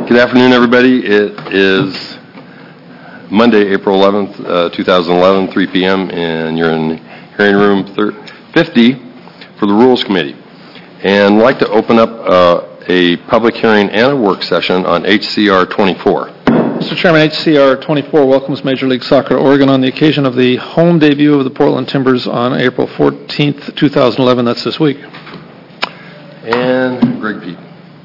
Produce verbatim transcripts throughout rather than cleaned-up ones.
Good afternoon, everybody. It is Monday, April eleventh, uh, two thousand eleven, three p.m., and you're in hearing room fifty for the Rules Committee. And I'd like to open up uh, a public hearing and a work session on H C R twenty-four. Mister Chairman, H C R twenty-four welcomes Major League Soccer Oregon on the occasion of the home debut of the Portland Timbers on April fourteenth, two thousand eleven. That's this week. And Greg Pete.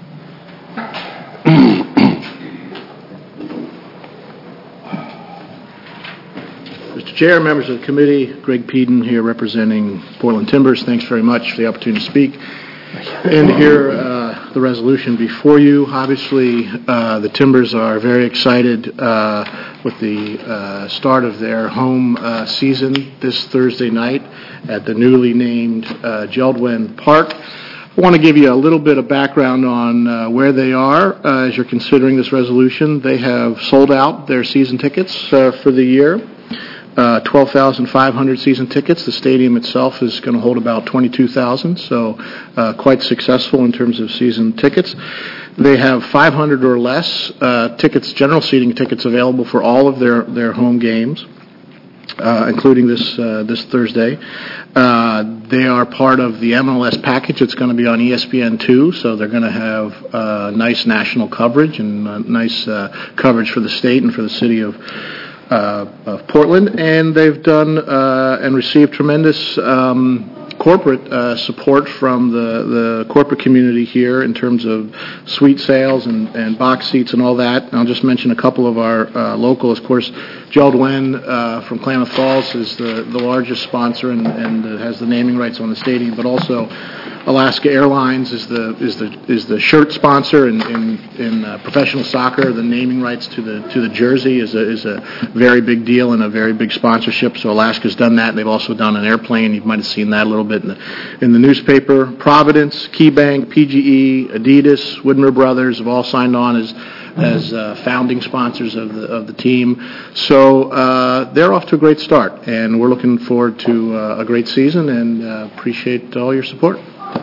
Mister Chair, members of the committee, Greg Peden here representing Portland Timbers. Thanks very much for the opportunity to speak and to hear uh, the resolution before you. Obviously, uh, the Timbers are very excited uh, with the uh, start of their home uh, season this Thursday night at the newly named uh, Geldwen Park. I want to give you a little bit of background on uh, where they are uh, as you're considering this resolution. They have sold out their season tickets uh, for the year. Uh, twelve thousand five hundred season tickets. The stadium itself is going to hold about twenty-two thousand, so uh, quite successful in terms of season tickets. They have five hundred or less uh, tickets, general seating tickets, available for all of their, their home games, uh, including this uh, this Thursday. Uh, they are part of the M L S package. It's going to be on E S P N two, so they're going to have uh, nice national coverage and uh, nice uh, coverage for the state and for the city of Uh, of Portland, and they've done uh, and received tremendous um, corporate uh, support from the, the corporate community here in terms of suite sales and, and box seats and all that. And I'll just mention a couple of our uh, locals. Of course, Geldwen uh, from Klamath Falls is the, the largest sponsor and, and uh, has the naming rights on the stadium, but also Alaska Airlines is the is the is the shirt sponsor in in, in uh, professional soccer. The naming rights to the to the jersey is a is a very big deal and a very big sponsorship. So Alaska's done that. They've also done an airplane. You might have seen that a little bit in the in the newspaper. Providence, KeyBank, P G E, Adidas, Widmer Brothers have all signed on as as uh, founding sponsors of the of the team. So uh, they're off to a great start, and we're looking forward to uh, a great season and uh, appreciate all your support.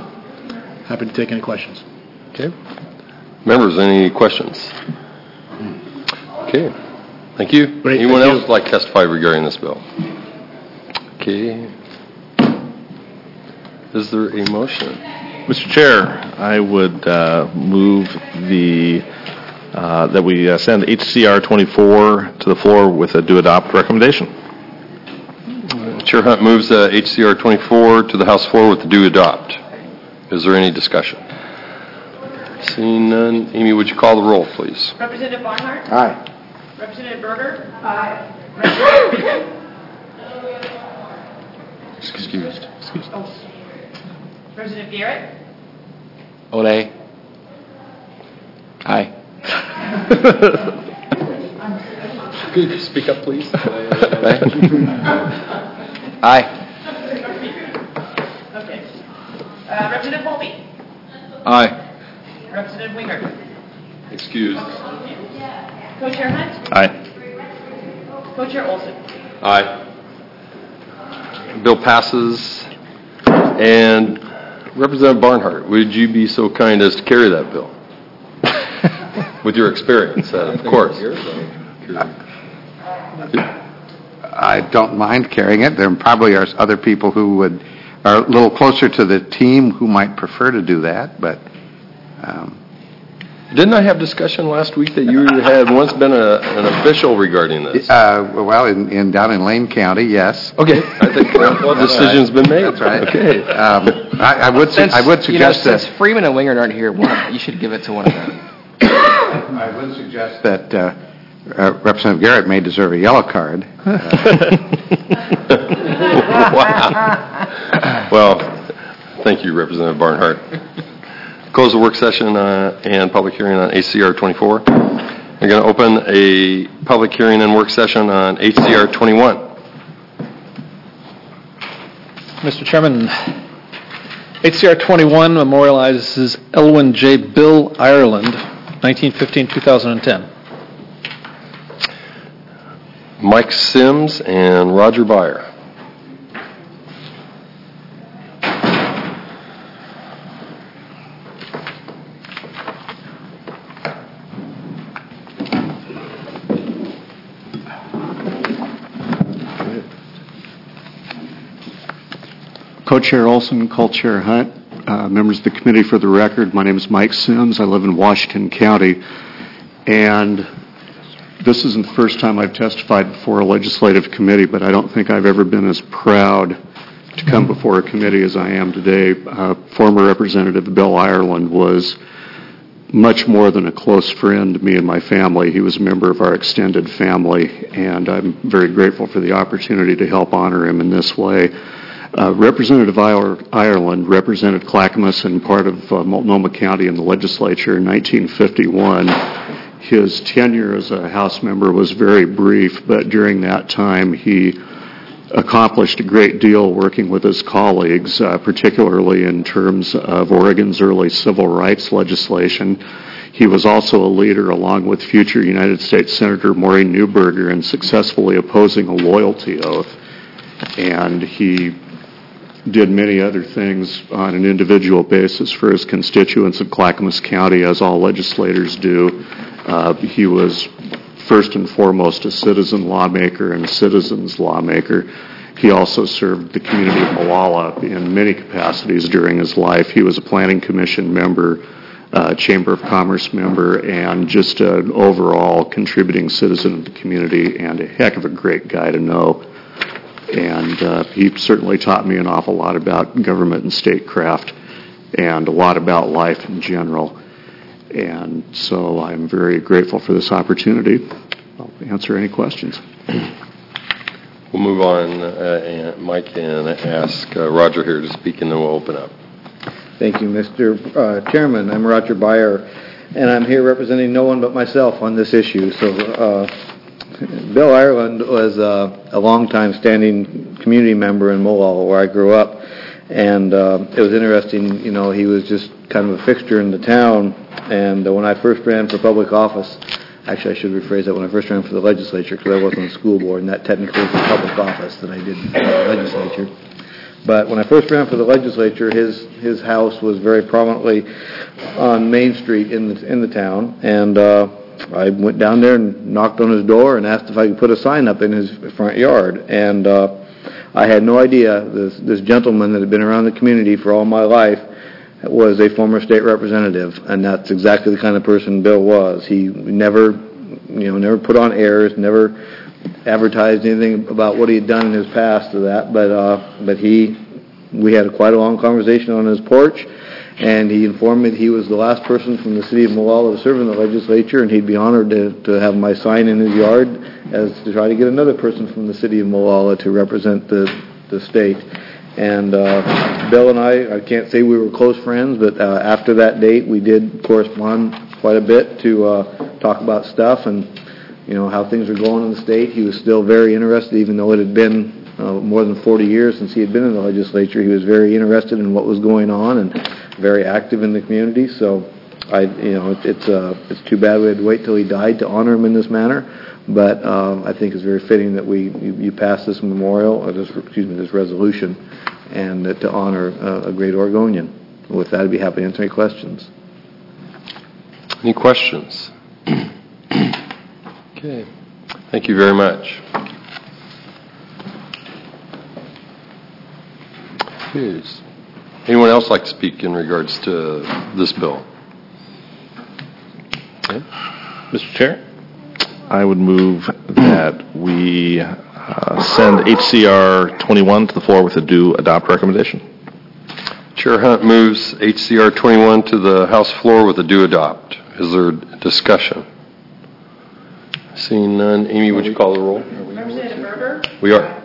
Happy to take any questions. Okay. Members, any questions? Okay. Thank you. Great, Anyone thank else you. like to testify regarding this bill? Okay. Is there a motion? Mister Chair, I would uh, move the uh, that we uh, send H C R twenty-four to the floor with a do adopt recommendation. Uh, Chair Hunt moves uh, H C R twenty-four to the House floor with the do adopt. Is there any discussion? Seeing none, Amy, would you call the roll, please? Representative Barnhart? Aye. Representative Berger? Aye. Representative Excused. Excused. oh. Representative Garrett? Ole. Aye. Could you speak up, please? Aye. Okay. Uh, Representative Holby? Aye. Representative Winger? Excused. Co-Chair Hunt? Aye. Co-Chair Olson? Aye. Bill passes. And Representative Barnhart, would you be so kind as to carry that bill? With your experience, uh, of course. I don't mind carrying it. There probably are other people who would are a little closer to the team who might prefer to do that, but um, Didn't I have discussion last week that you had once been a, an official regarding this? uh, well, in, in down in Lane County, yes. Okay, I think the decision's been made. That's right. Okay. Um, I, I would su- Since, I would you know, suggest since that Freeman and Wingard aren't here, one, you should give it to one of them. I would suggest that uh, uh, Representative Garrett may deserve a yellow card. Wow. Well, thank you, Representative Barnhart. Close the work session uh, and public hearing on H C R twenty-four. We're going to open a public hearing and work session on H C R twenty-one. Mister Chairman, H C R twenty-one memorializes Elwyn J. Bill Ireland, nineteen fifteen to two thousand ten. Mike Sims and Roger Byer. Co-Chair Olson, Co-Chair Hunt, uh, members of the committee. For the record, my name is Mike Sims. I live in Washington County, and this isn't the first time I've testified before a legislative committee, but I don't think I've ever been as proud to come before a committee as I am today. Uh, former Representative Bill Ireland was much more than a close friend to me and my family. He was a member of our extended family, and I'm very grateful for the opportunity to help honor him in this way. Uh, Representative Ireland represented Clackamas and part of uh, Multnomah County in the legislature in nineteen fifty-one. His tenure as a House member was very brief, but during that time he accomplished a great deal working with his colleagues, uh, particularly in terms of Oregon's early civil rights legislation. He was also a leader, along with future United States Senator Maureen Neuberger, in successfully opposing a loyalty oath. And he did many other things on an individual basis for his constituents of Clackamas County, as all legislators do. Uh, he was first and foremost a citizen lawmaker and a citizens lawmaker. He also served the community of Molalla in many capacities during his life. He was a planning commission member, uh, Chamber of Commerce member, and just an overall contributing citizen of the community, and a heck of a great guy to know. And uh, he certainly taught me an awful lot about government and statecraft, and a lot about life in general. And so I'm very grateful for this opportunity. I'll answer any questions. We'll move on, uh, and Mike, and ask uh, Roger here to speak, and then we'll open up. Thank you, Mister Uh, Chairman. I'm Roger Byer, and I'm here representing no one but myself on this issue. So uh, Bill Ireland was uh, a longtime standing community member in Molalla, where I grew up. And uh, it was interesting, you know, he was just kind of a fixture in the town. And uh, when I first ran for public office, actually I should rephrase that, when I first ran for the legislature, because I wasn't on the school board, and that technically was a public office that I did in the legislature. But when I first ran for the legislature, his his house was very prominently on Main Street in the, in the town. And uh, I went down there and knocked on his door and asked if I could put a sign up in his front yard. And uh, I had no idea this this gentleman that had been around the community for all my life was a former state representative, and that's exactly the kind of person Bill was. He never, you know, never put on airs, never advertised anything about what he had done in his past to that. But uh, but he, we had a quite a long conversation on his porch, and he informed me that he was the last person from the city of Molalla to serve in the legislature, and he'd be honored to to have my sign in his yard, as to try to get another person from the city of Molalla to represent the, the state. And uh, Bill and I, I can't say we were close friends, but uh, after that date, we did correspond quite a bit to uh, talk about stuff and, you know, how things were going in the state. He was still very interested, even though it had been uh, more than forty years since he had been in the legislature. He was very interested in what was going on and very active in the community. So, I, you know, it, it's uh, it's too bad we had to wait till he died to honor him in this manner. But um, I think it's very fitting that we you, you pass this memorial, or this excuse me, this resolution, and uh, to honor uh, a great Oregonian. With that, I'd be happy to answer any questions. Any questions? Okay. Thank you very much. Okay. Anyone else like to speak in regards to this bill? Okay. Mister Chair, I would move that we uh, send H C R twenty-one to the floor with a due adopt recommendation. Chair Hunt moves H C R twenty-one to the House floor with a due adopt. Is there discussion? Seeing none, Amy, would you call the roll? Representative Berger? We are.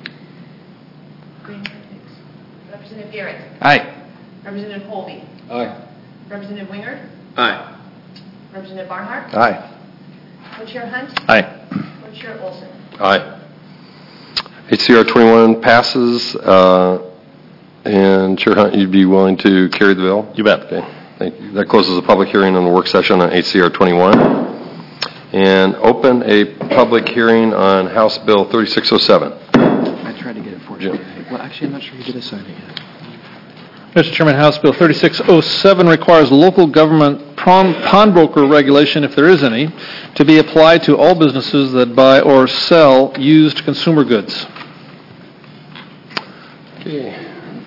Representative Garrett? Aye. Representative Holby? Aye. Representative Wingard? Aye. Representative Barnhart? Aye. Co-Chair Hunt? Aye. Co-Chair Olson? Aye. H C R twenty-one passes, uh, and Chair Hunt, you'd be willing to carry the bill? You bet. Okay, thank you. That closes the public hearing on the work session on H C R twenty-one. And open a public hearing on House Bill thirty-six oh seven. I tried to get it for you. Jim. Well, actually, I'm not sure you did assign it yet. Mister Chairman, House Bill thirty-six oh seven requires local government pawn pawnbroker regulation, if there is any, to be applied to all businesses that buy or sell used consumer goods. Okay.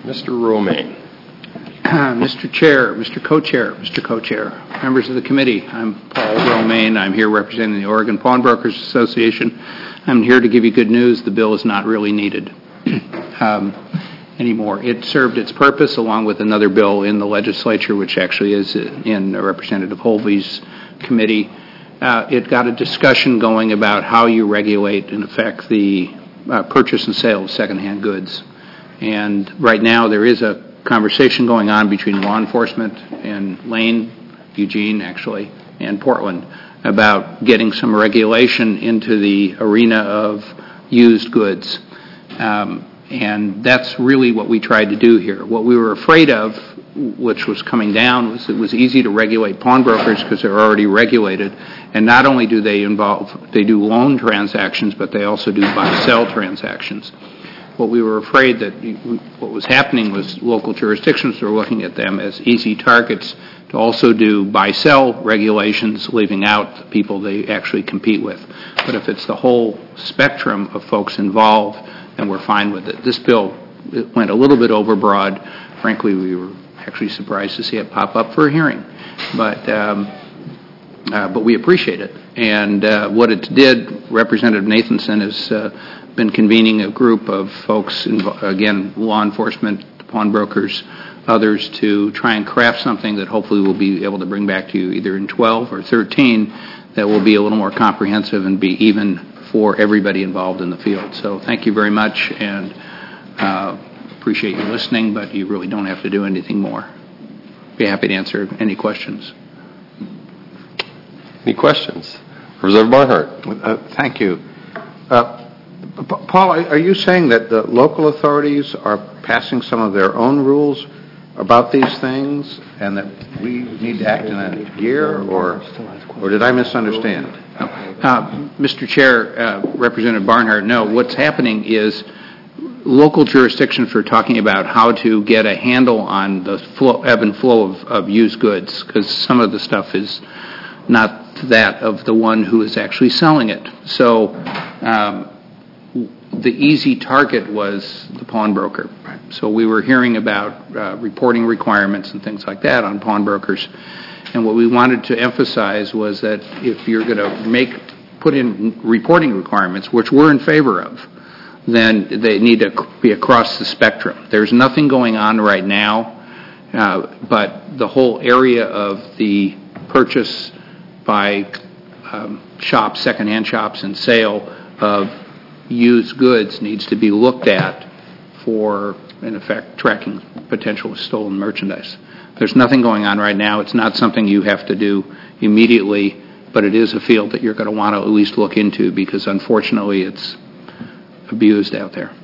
Mister Romaine. Mister Chair, Mister Co-Chair, Mister Co-Chair, members of the committee, I'm Paul Romaine. I'm here representing the Oregon Pawnbrokers Association. I'm here to give you good news. The bill is not really needed um, anymore. It served its purpose along with another bill in the legislature, which actually is in Representative Holvey's committee. Uh, it got a discussion going about how you regulate, in effect, the uh, purchase and sale of secondhand goods. And right now there is a conversation going on between law enforcement and Lane, Eugene actually, and Portland about getting some regulation into the arena of used goods. Um, and that's really what we tried to do here. What we were afraid of, which was coming down, was it was easy to regulate pawnbrokers because they're already regulated. And not only do they involve, they do loan transactions, but they also do buy-sell transactions. What we were afraid that what was happening was local jurisdictions were looking at them as easy targets to also do buy-sell regulations, leaving out the people they actually compete with. But if it's the whole spectrum of folks involved, then we're fine with it. This bill it went a little bit overbroad. Frankly, we were actually surprised to see it pop up for a hearing. But um, uh, but we appreciate it. And uh, what it did, Representative Nathanson has uh, been convening a group of folks, again, law enforcement, pawnbrokers, others, to try and craft something that hopefully we'll be able to bring back to you either in twelve or thirteen that will be a little more comprehensive and be even for everybody involved in the field. So thank you very much, and uh, appreciate you listening, but you really don't have to do anything more. Be happy to answer any questions. Any questions? Representative Barnhart. Uh, thank you. Uh, P- Paul, are you saying that the local authorities are passing some of their own rules about these things and that we need to act in a year, or or did I misunderstand? Uh, Mister Chair, uh, Representative Barnhart, no. What's happening is local jurisdictions are talking about how to get a handle on the flow, ebb and flow of, of used goods, because some of the stuff is not that of the one who is actually selling it. So um, the easy target was the pawnbroker. So we were hearing about uh, reporting requirements and things like that on pawnbrokers. And what we wanted to emphasize was that if you're going to make put in reporting requirements, which we're in favor of, then they need to be across the spectrum. There's nothing going on right now, uh, but the whole area of the purchase by um, shops, secondhand shops, and sale of used goods needs to be looked at for, in effect, tracking potential stolen merchandise. There's nothing going on right now. It's not something you have to do immediately, but it is a field that you're going to want to at least look into because, unfortunately, it's abused out there.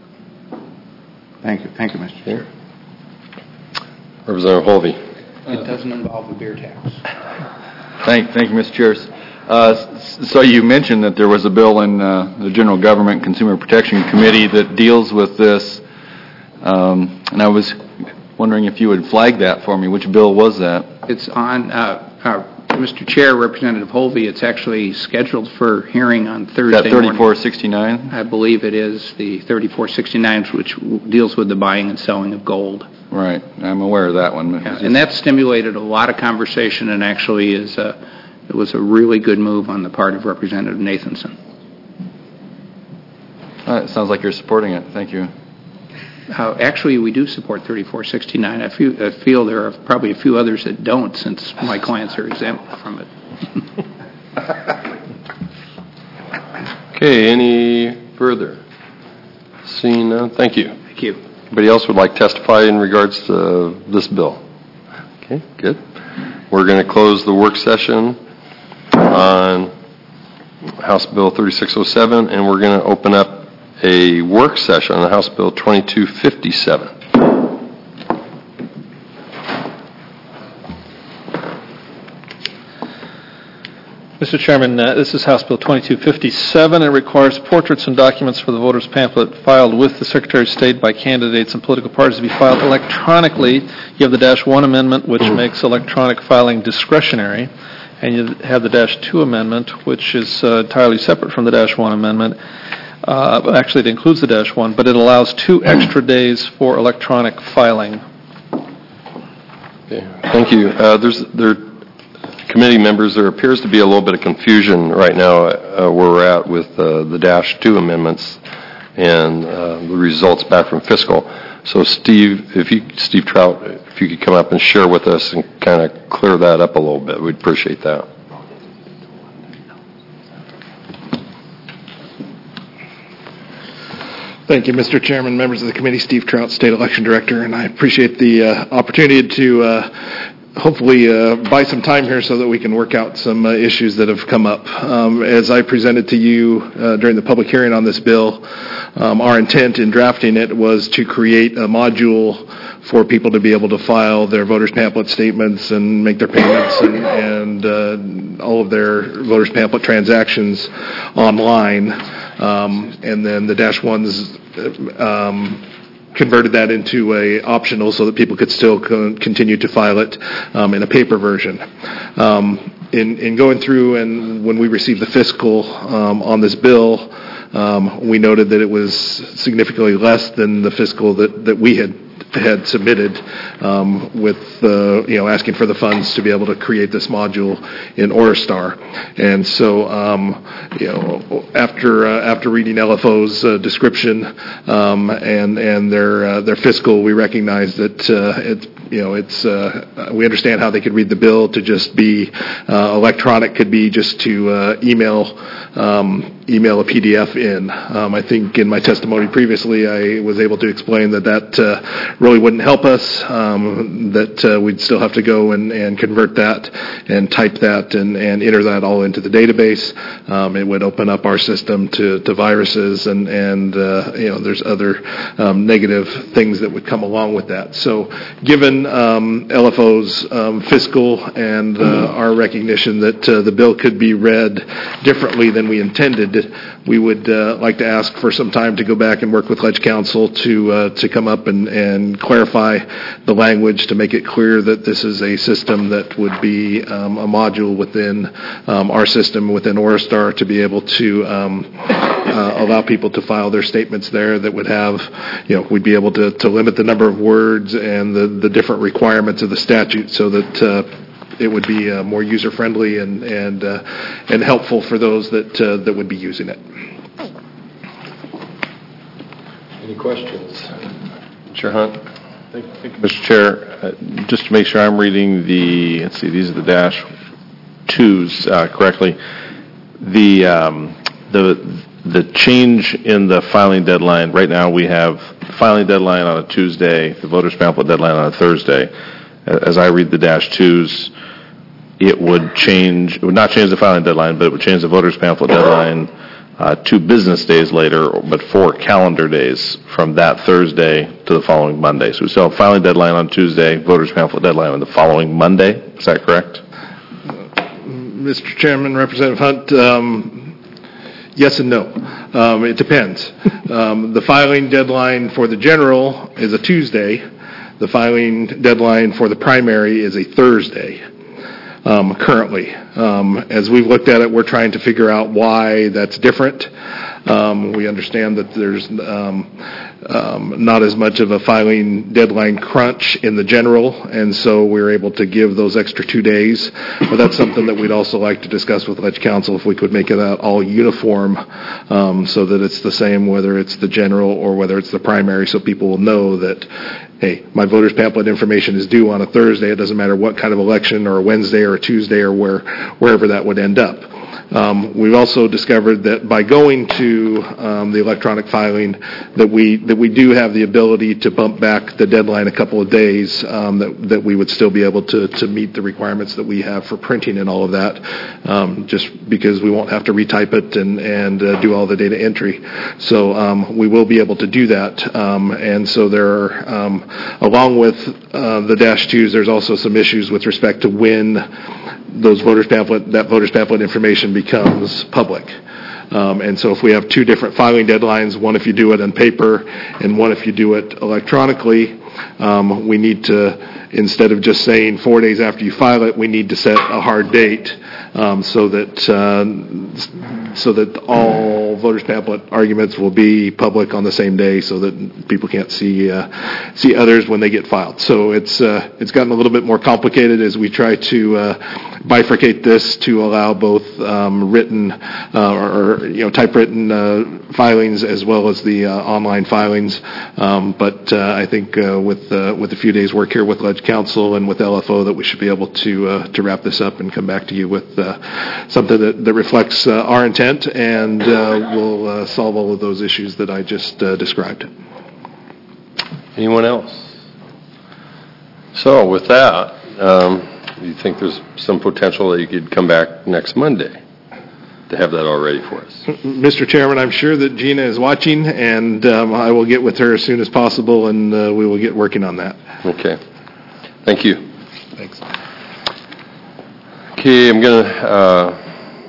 Thank you. Thank you, Mister Chair. Representative Holvey. It doesn't involve a beer tax. Thank, thank you, Mister Chair. Uh, so you mentioned that there was a bill in uh, the General Government Consumer Protection Committee that deals with this, um, and I was wondering if you would flag that for me. Which bill was that? It's on, uh, uh, Mister Chair, Representative Holvey, it's actually scheduled for hearing on Thursday Is that thirty-four sixty-nine? I believe it is the thirty-four sixty-nine, which deals with the buying and selling of gold. Right. I'm aware of that one. Yeah, and that stimulated a lot of conversation and actually is a, it was a really good move on the part of Representative Nathanson. Uh, it sounds like you're supporting it. Thank you. Uh, actually, we do support thirty-four sixty-nine. I feel, I feel there are probably a few others that don't, since my clients are exempt from it. Okay, any further? Seeing none, thank you. Thank you. Anybody else would like to testify in regards to this bill? Okay, good. We're going to close the work session on House Bill thirty-six oh seven, and we're going to open up a work session on House Bill twenty-two fifty-seven. Mister Chairman, uh, this is House Bill twenty-two fifty-seven. It requires portraits and documents for the voters' pamphlet filed with the Secretary of State by candidates and political parties to be filed electronically. You have the Dash one amendment, which makes electronic filing discretionary, and you have the Dash two amendment, which is uh, entirely separate from the Dash one amendment. Uh, Actually, it includes the dash one, but it allows two extra days for electronic filing. Okay, thank you. Uh, There's, there, committee members, there appears to be a little bit of confusion right now uh, where we're at with uh, the dash two amendments and uh, the results back from fiscal. So Steve, if you, Steve Trout, if you could come up and share with us and kind of clear that up a little bit, we'd appreciate that. Thank you, Mister Chairman, members of the committee. Steve Trout, State Election Director, and I appreciate the uh, opportunity to uh, hopefully uh, buy some time here so that we can work out some uh, issues that have come up. Um, as I presented to you uh, during the public hearing on this bill, um, our intent in drafting it was to create a module for people to be able to file their voters pamphlet statements and make their payments and, and uh, all of their voters pamphlet transactions online. Um, and then the dash ones um, converted that into a optional so that people could still co- continue to file it um, in a paper version. Um, in, in going through and when we received the fiscal um, on this bill, um, we noted that it was significantly less than the fiscal that, that we had had submitted um, with, uh, you know, asking for the funds to be able to create this module in Orastar. And so, um, you know, after uh, after reading L F O's uh, description um, and and their uh, their fiscal, we recognize that uh, it's you know it's uh, we understand how they could read the bill to just be uh, electronic, could be just to uh, email. Um, email a P D F in. Um, I think in my testimony previously I was able to explain that that uh, really wouldn't help us, um, that uh, we'd still have to go and, and convert that and type that and, and enter that all into the database. Um, it would open up our system to, to viruses and, and uh, you know, there's other um, negative things that would come along with that. So given um, L F O's um, fiscal and uh, our recognition that uh, the bill could be read differently than we intended, we would uh, like to ask for some time to go back and work with Ledge Council to uh, to come up and, and clarify the language to make it clear that this is a system that would be um, a module within um, our system, within Orastar, to be able to um, uh, allow people to file their statements there that would have, you know, we'd be able to, to limit the number of words and the, the different requirements of the statute so that uh, it would be uh, more user-friendly and and uh, and helpful for those that uh, that would be using it. Any questions? Mister Hunt? Thank you, Mister Chair. Uh, just to make sure I'm reading the, let's see, these are the dash twos uh, correctly. The um, the the change in the filing deadline. Right now, we have filing deadline on a Tuesday, the voters pamphlet deadline on a Thursday. As I read the dash twos, it would change, it would not change the filing deadline, but it would change the voters pamphlet deadline uh, two business days later, but four calendar days from that Thursday to the following Monday. So we still have filing deadline on Tuesday, voters pamphlet deadline on the following Monday. Is that correct? Mister Chairman, Representative Hunt, um, yes and no. Um, it depends. um, the filing deadline for the general is a Tuesday. The filing deadline for the primary is a Thursday, um, currently. Um, as we've looked at it, we're trying to figure out why that's different. Um, we understand that there's um, um, not as much of a filing deadline crunch in the general, and so we're able to give those extra two days. But that's something that we'd also like to discuss with Ledge Council, if we could make it all uniform um, so that it's the same whether it's the general or whether it's the primary, so people will know that, hey, my voters pamphlet information is due on a Thursday. It doesn't matter what kind of election, or a Wednesday or a Tuesday, or where wherever that would end up. Um, we've also discovered that by going to um, the electronic filing, that we that we do have the ability to bump back the deadline a couple of days, um, that that we would still be able to to meet the requirements that we have for printing and all of that, um, just because we won't have to retype it and and uh, do all the data entry. So um, we will be able to do that, um, and so there are, um, along with uh, the dash twos, there's also some issues with respect to when those voters pamphlet, that voters pamphlet information becomes public. Um, and so if we have two different filing deadlines, one if you do it on paper and one if you do it electronically, um, we need to, instead of just saying four days after you file it, we need to set a hard date um, so that uh, so that all voters pamphlet arguments will be public on the same day so that people can't see uh, see others when they get filed. So it's uh, it's gotten a little bit more complicated as we try to uh, bifurcate this to allow both um, written uh, or, or you know typewritten uh, filings as well as the uh, online filings. Um, but uh, I think uh, with uh, with a few days work here with Ledge Council and with L F O that we should be able to uh, to wrap this up and come back to you with uh, something that, that reflects uh, our intent and uh, will uh, solve all of those issues that I just uh, described. Anyone else? So with that, um, you think there's some potential that you could come back next Monday to have that all ready for us? Mister Chairman, I'm sure that Gina is watching, and um, I will get with her as soon as possible, and uh, we will get working on that. Okay. Thank you. Thanks. Okay, I'm going to uh,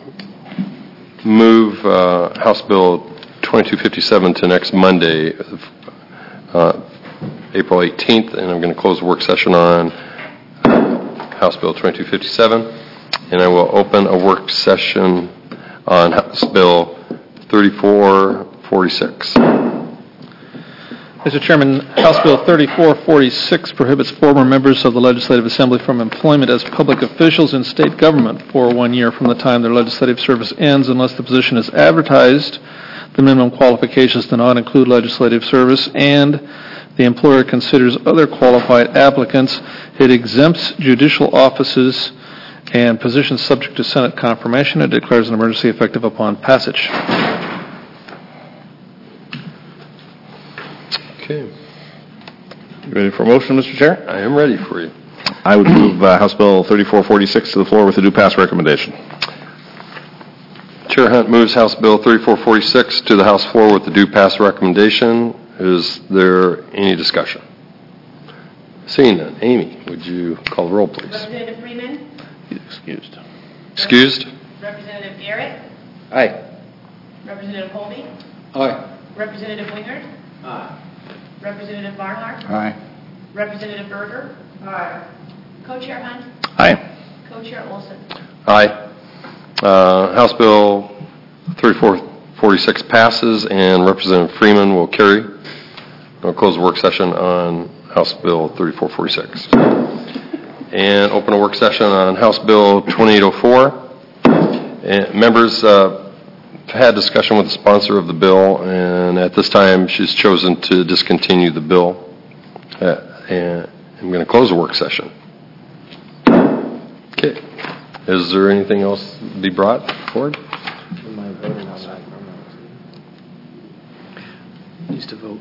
move uh, House Bill twenty-two fifty-seven to next Monday, uh, April eighteenth, and I'm going to close the work session on uh, House Bill twenty-two fifty-seven, and I will open a work session on House Bill thirty-four forty-six. Mister Chairman, House Bill thirty-four forty-six prohibits former members of the Legislative Assembly from employment as public officials in state government for one year from the time their legislative service ends unless the position is advertised. The minimum qualifications do not include legislative service, and the employer considers other qualified applicants. It exempts judicial offices and positions subject to Senate confirmation. It declares an emergency effective upon passage. Okay. You ready for a motion, Mister Chair? I am ready for you. I would move uh, House Bill thirty-four forty-six to the floor with a due pass recommendation. Chair Hunt moves House Bill thirty-four forty-six to the House floor with the due pass recommendation. Is there any discussion? Seeing none. Amy, would you call the roll, please? Representative Freeman. He's excused. Excused? Representative Garrett. Aye. Representative Colby. Aye. Representative Wingert. Aye. Representative Barnhart. Aye. Representative Berger. Aye. Co-Chair Hunt. Aye. Co-Chair Olson. Aye. Uh, House Bill thirty-four forty-six passes, and Representative Freeman will carry. I'll close the work session on House Bill thirty-four forty-six. And open a work session on House Bill twenty-eight oh four. And members uh, had discussion with the sponsor of the bill, and at this time she's chosen to discontinue the bill. Uh, and I'm going to close the work session. Okay. Is there anything else to be brought forward? Am I voting on that? Needs to vote.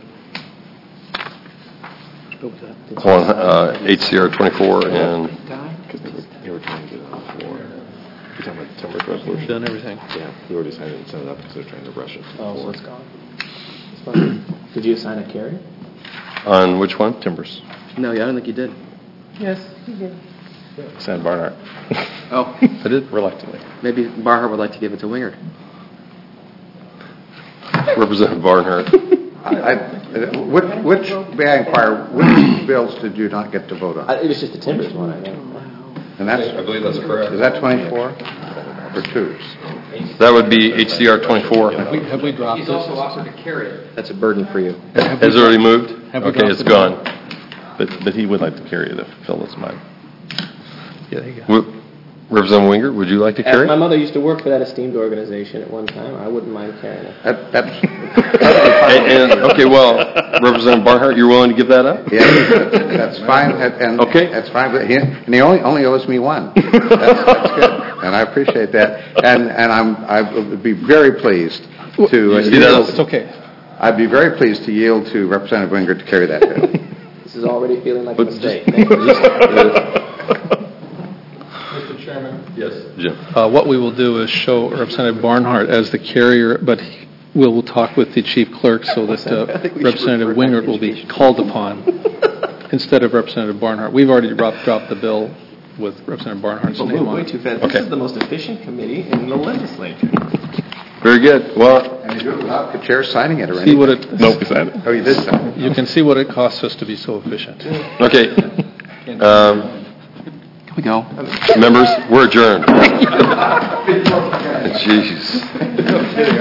Go with that. On uh, H C R twenty-four and... Because they were, they were trying to get it on the floor. You're talking about the Timbers resolution? Done everything. Yeah, you already signed it and sent it up because they're trying to rush it. Oh, so it's gone. It's fine. Did you assign a carry? On which one? Timbers. No, yeah, I don't think you did. Yes, you did. Signed Barnhart. Oh, I did. Reluctantly. maybe Barhart would like to give it to Wingard. Representative Barnhart. I- I- Which, which, may I inquire, which bills did you not get to vote on? I- It was just the Timbers one, I know. And that's, I believe that's correct. is that twenty-four or twos? That would be H C R twenty-four. Have we, have we dropped this? offered to carry it. That's a burden for you. Has it already moved? Have we Okay, dropped it's the gone. But, but he would like to carry it if Phil doesn't mind. Yeah, there you go. Wo- Representative Winger, would you like to carry? My mother used to work for that esteemed organization at one time. I wouldn't mind carrying it. That, that's, And, and, okay, well, Representative Barnhart, you're willing to give that up? yeah, that's fine, and, and Okay. that's fine, but he, and he only, only owes me one. That's, that's good, and I appreciate that, and, and I'm, I would be very pleased to. uh, You see that? yield- It's okay. I'd be very pleased to yield to Representative Winger to carry that bill. This is already feeling like a But mistake. just- Mister Chairman. Yes, Jim. Uh, What we will do is show Representative Barnhart as the carrier, but he- we'll we'll talk with the chief clerk so that uh, I think we should Representative refer Wingert will be called upon instead of Representative Barnhart. We've already dropped dropped the bill with Representative Barnhart's We'll name move on way it. too fast. Okay. This is the most efficient committee in the legislature. Very good. Well, And you do it without the chair signing it or See anything. what it, Nope, he signed it. Oh, you did sign it. you can see what it costs us to be so efficient. okay. Um, we go. Members, we're adjourned. Jeez.